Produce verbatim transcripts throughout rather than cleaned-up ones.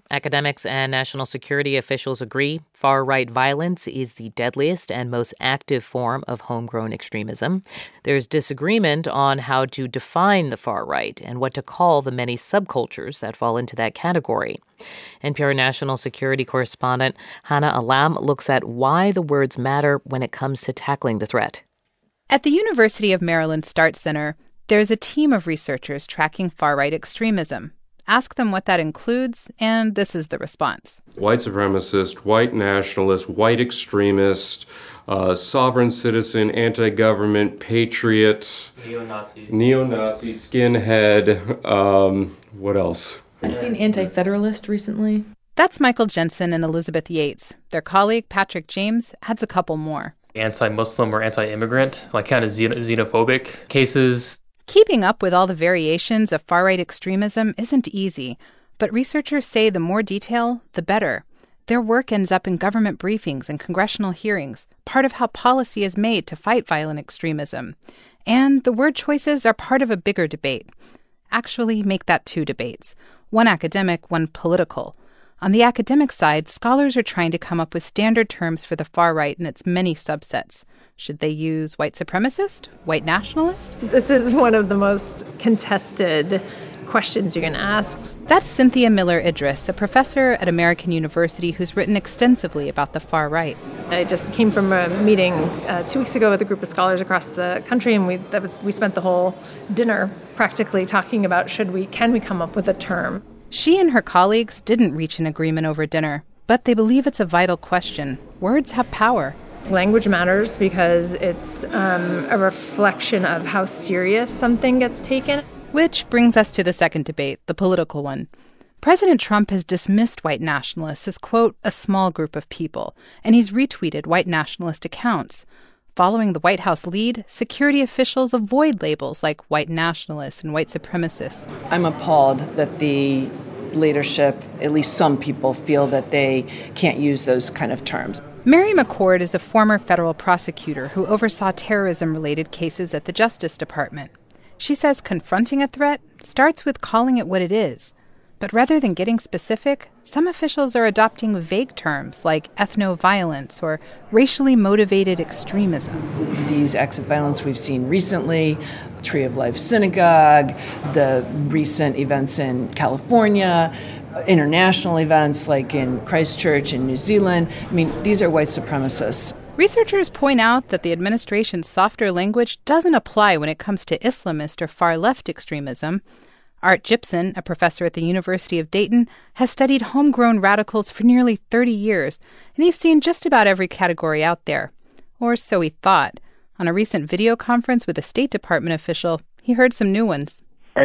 Academics and national security officials agree far-right violence is the deadliest and most active form of homegrown extremism. There's disagreement on how to define the far right and what to call the many subcultures that fall into that category. N P R national security correspondent Hannah Alam looks at why the words matter when it comes to tackling the threat. At the University of Maryland START Center, there's a team of researchers tracking far-right extremism. Ask them what that includes, and this is the response. White supremacist, white nationalist, white extremist, uh, sovereign citizen, anti-government, patriot, neo-Nazis, neo-Nazi, skinhead, um, what else? I've seen anti-federalist recently. That's Michael Jensen and Elizabeth Yates. Their colleague, Patrick James, adds a couple more. Anti-Muslim or anti-immigrant, like kind of xeno- xenophobic cases. Keeping up with all the variations of far-right extremism isn't easy, but researchers say the more detail, the better. Their work ends up in government briefings and congressional hearings, part of how policy is made to fight violent extremism. And the word choices are part of a bigger debate. Actually, make that two debates. One academic, one political. On the academic side, scholars are trying to come up with standard terms for the far right and its many subsets. Should they use white supremacist? White nationalist? This is one of the most contested questions you're going to ask. That's Cynthia Miller Idris, a professor at American University who's written extensively about the far right. I just came from a meeting uh, two weeks ago with a group of scholars across the country, and we that was we spent the whole dinner practically talking about should we can we come up with a term. She and her colleagues didn't reach an agreement over dinner, but they believe it's a vital question. Words have power. Language matters because it's um, a reflection of how serious something gets taken. Which brings us to the second debate, the political one. President Trump has dismissed white nationalists as, quote, a small group of people, and he's retweeted white nationalist accounts. Following the White House lead, security officials avoid labels like white nationalists and white supremacists. I'm appalled that the leadership, at least some people, feel that they can't use those kind of terms. Mary McCord is a former federal prosecutor who oversaw terrorism-related cases at the Justice Department. She says confronting a threat starts with calling it what it is. But rather than getting specific, some officials are adopting vague terms like ethno-violence or racially motivated extremism. These acts of violence we've seen recently, Tree of Life Synagogue, the recent events in California, international events like in Christchurch in New Zealand. I mean, these are white supremacists. Researchers point out that the administration's softer language doesn't apply when it comes to Islamist or far-left extremism. Art Gibson, a professor at the University of Dayton, has studied homegrown radicals for nearly thirty years, and he's seen just about every category out there. Or so he thought. On a recent video conference with a State Department official, he heard some new ones.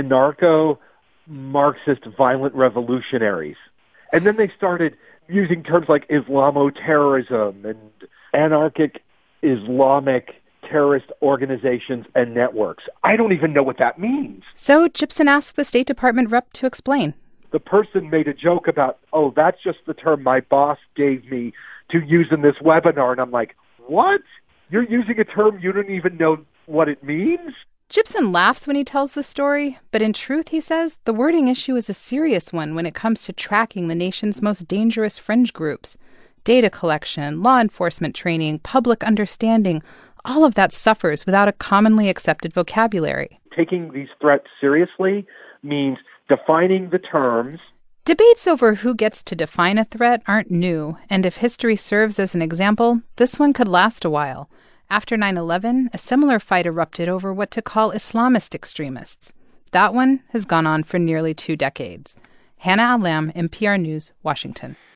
Anarcho-Marxist violent revolutionaries. And then they started using terms like Islamo-terrorism and anarchic Islamic terrorist organizations and networks. I don't even know what that means. So Gibson asked the State Department rep to explain. The person made a joke about, oh, that's just the term my boss gave me to use in this webinar. And I'm like, what? You're using a term you don't even know what it means? Gibson laughs when he tells the story, but in truth, he says, the wording issue is a serious one when it comes to tracking the nation's most dangerous fringe groups. Data collection, law enforcement training, public understanding, all of that suffers without a commonly accepted vocabulary. Taking these threats seriously means defining the terms. Debates over who gets to define a threat aren't new, and if history serves as an example, this one could last a while. After nine eleven, a similar fight erupted over what to call Islamist extremists. That one has gone on for nearly two decades. Hannah Alam, N P R News, Washington.